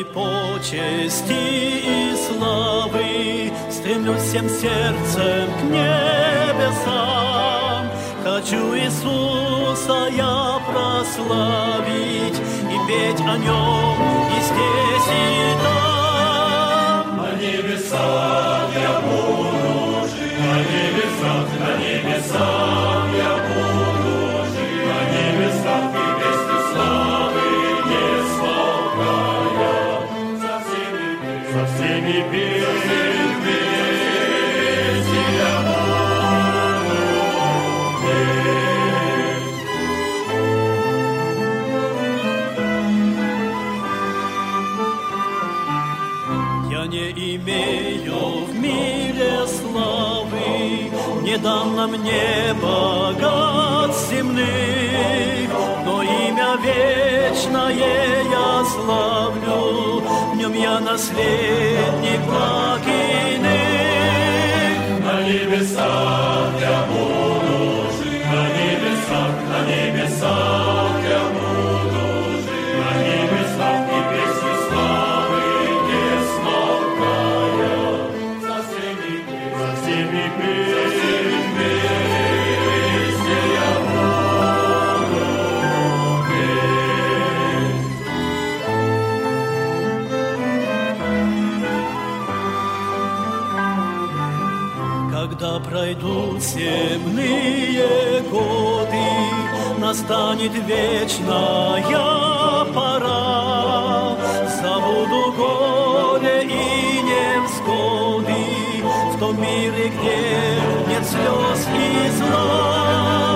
ради почести и славы стремлюсь всем сердцем к небесам. Хочу Иисуса я прославить и петь о Нем и здесь, и там. На небесах я буду жить, на небесах я буду жить, на небесах и песню славы не смолкая. Со всеми песнями я буду петь. Я не имею в мире славы, не дано мне богатств земных, но имя вечное я славлю, в нем я наследник благ иных. На небесах я буду жить, на небесах я буду жить, на небесах и песни славы не смолкая. За всеми песнями я буду петь. Когда пройдут земные годы, настанет вечная пора. Забуду горе и невзгоды в том мире, где нет слез и зла.